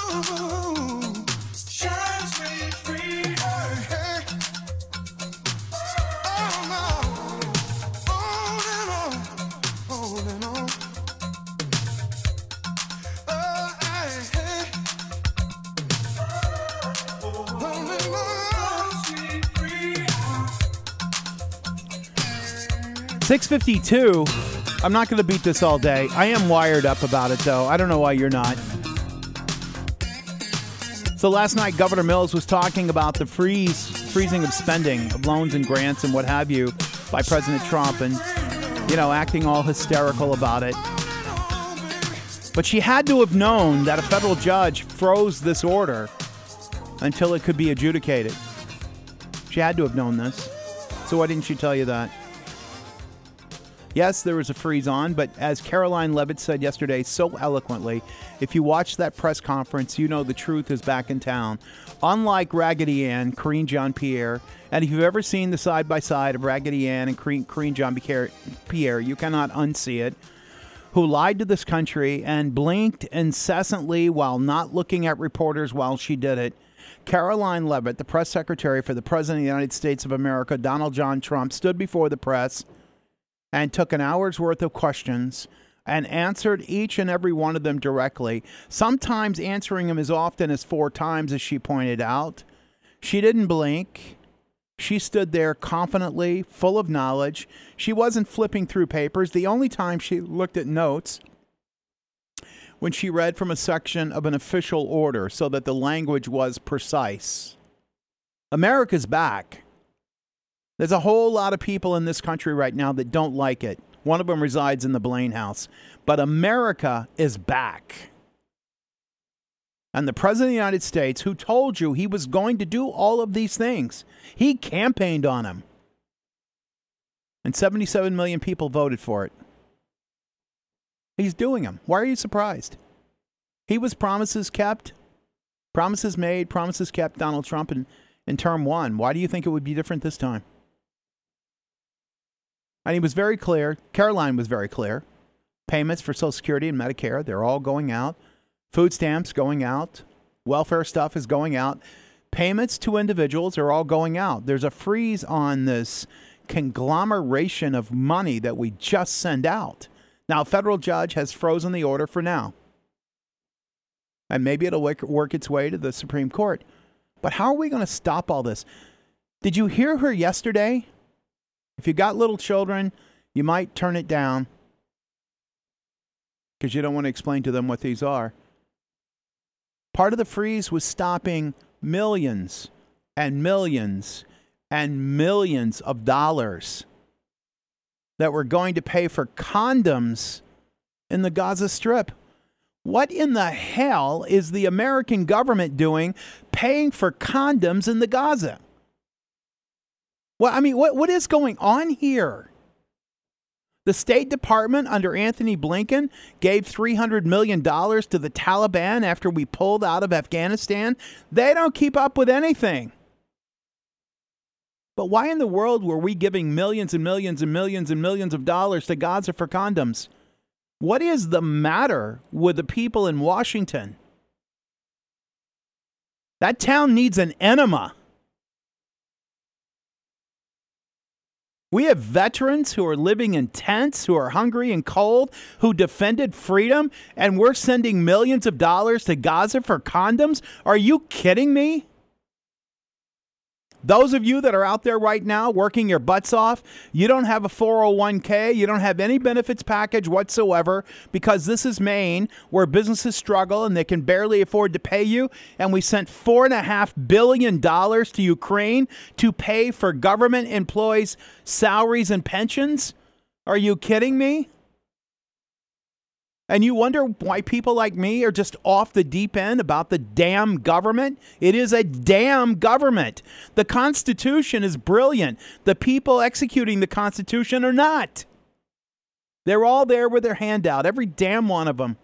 Shine sweet freedom. Hey, oh no, on and on. Oh, hey, 6:52. I'm not going to beat this all day. I am wired up about it, though. I don't know why you're not. So last night, Governor Mills was talking about the freezing of spending of loans and grants and what have you by President Trump and, acting all hysterical about it. But she had to have known that a federal judge froze this order until it could be adjudicated. She had to have known this. So why didn't she tell you that? Yes, there was a freeze on, but as Caroline Leavitt said yesterday so eloquently, if you watch that press conference, you know the truth is back in town. Unlike Raggedy Ann, Karine Jean-Pierre, and if you've ever seen the side-by-side of Raggedy Ann and Karine Jean-Pierre, you cannot unsee it, who lied to this country and blinked incessantly while not looking at reporters while she did it. Caroline Leavitt, the press secretary for the President of the United States of America, Donald John Trump, stood before the press and took an hour's worth of questions and answered each and every one of them directly, sometimes answering them as often as 4 times, as she pointed out. She didn't blink. She stood there confidently, full of knowledge. She wasn't flipping through papers. The only time she looked at notes when she read from a section of an official order so that the language was precise. America's back. There's a whole lot of people in this country right now that don't like it. One of them resides in the Blaine House. But America is back. And the President of the United States, who told you he was going to do all of these things, he campaigned on them. And 77 million people voted for it. He's doing them. Why are you surprised? He was promises kept, promises made, promises kept, Donald Trump in term 1. Why do you think it would be different this time? And he was very clear. Caroline was very clear. Payments for Social Security and Medicare, they're all going out. Food stamps going out. Welfare stuff is going out. Payments to individuals are all going out. There's a freeze on this conglomeration of money that we just send out. Now, a federal judge has frozen the order for now. And maybe it'll work its way to the Supreme Court. But how are we going to stop all this? Did you hear her yesterday? If you got little children, you might turn it down because you don't want to explain to them what these are. Part of the freeze was stopping millions and millions and millions of dollars that were going to pay for condoms in the Gaza Strip. What in the hell is the American government doing paying for condoms in the Gaza? Well, I mean, what is going on here? The State Department under Anthony Blinken gave $300 million to the Taliban after we pulled out of Afghanistan. They don't keep up with anything. But why in the world were we giving millions and millions and millions and millions of dollars to Gaza for condoms? What is the matter with the people in Washington? That town needs an enema. We have veterans who are living in tents, who are hungry and cold, who defended freedom, and we're sending millions of dollars to Gaza for condoms? Are you kidding me? Those of you that are out there right now working your butts off, you don't have a 401k, you don't have any benefits package whatsoever because this is Maine where businesses struggle and they can barely afford to pay you. And we sent $4.5 billion to Ukraine to pay for government employees' salaries and pensions. Are you kidding me? And you wonder why people like me are just off the deep end about the damn government? It is a damn government. The Constitution is brilliant. The people executing the Constitution are not. They're all there with their hand out, every damn one of them.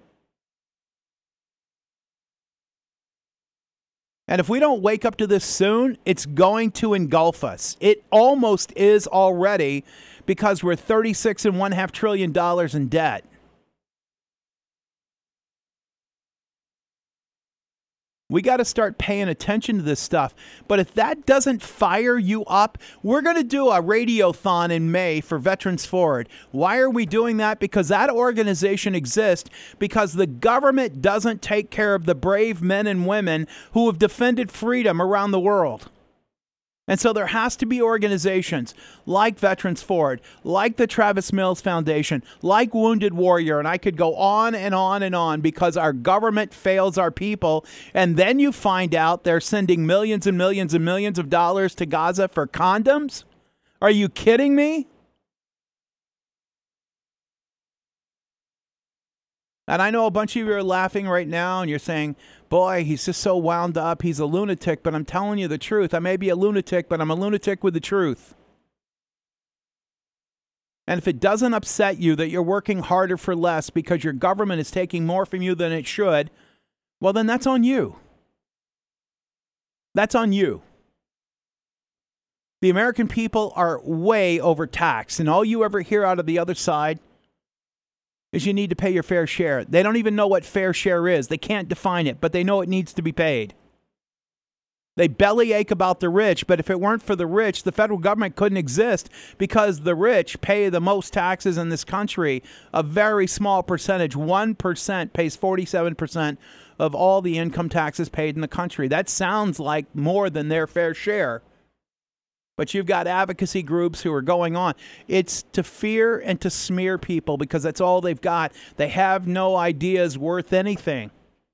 And if we don't wake up to this soon, it's going to engulf us. It almost is already because we're $36.5 trillion in debt. We got to start paying attention to this stuff. But if that doesn't fire you up, we're going to do a radiothon in May for Veterans Forward. Why are we doing that? Because that organization exists because the government doesn't take care of the brave men and women who have defended freedom around the world. And so there has to be organizations like Veterans Forward, like the Travis Mills Foundation, like Wounded Warrior, and I could go on and on and on because our government fails our people. And then you find out they're sending millions and millions and millions of dollars to Gaza for condoms? Are you kidding me? And I know a bunch of you are laughing right now and you're saying, boy, he's just so wound up. He's a lunatic, but I'm telling you the truth. I may be a lunatic, but I'm a lunatic with the truth. And if it doesn't upset you that you're working harder for less because your government is taking more from you than it should, well, then that's on you. That's on you. The American people are way overtaxed, and all you ever hear out of the other side is you need to pay your fair share. They don't even know what fair share is. They can't define it, but they know it needs to be paid. They bellyache about the rich, but if it weren't for the rich, the federal government couldn't exist because the rich pay the most taxes in this country. A very small percentage, 1% pays 47% of all the income taxes paid in the country. That sounds like more than their fair share. But you've got advocacy groups who are going on. It's to fear and to smear people because that's all they've got. They have no ideas worth anything.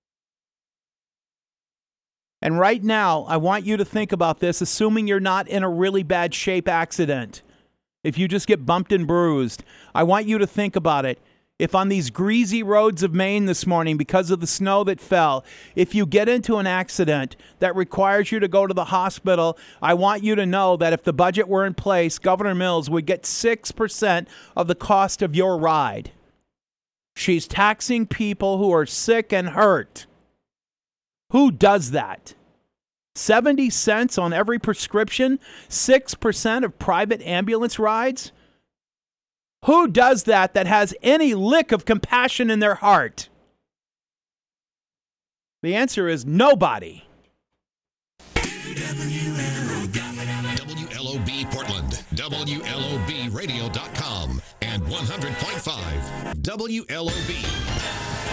And right now, I want you to think about this, assuming you're not in a really bad shape accident. If you just get bumped and bruised, I want you to think about it. If on these greasy roads of Maine this morning, because of the snow that fell, if you get into an accident that requires you to go to the hospital, I want you to know that if the budget were in place, Governor Mills would get 6% of the cost of your ride. She's taxing people who are sick and hurt. Who does that? 70 cents on every prescription? 6% of private ambulance rides? Who does that has any lick of compassion in their heart? The answer is nobody. WLOB Portland, WLOBradio.com, and 100.5 WLOB.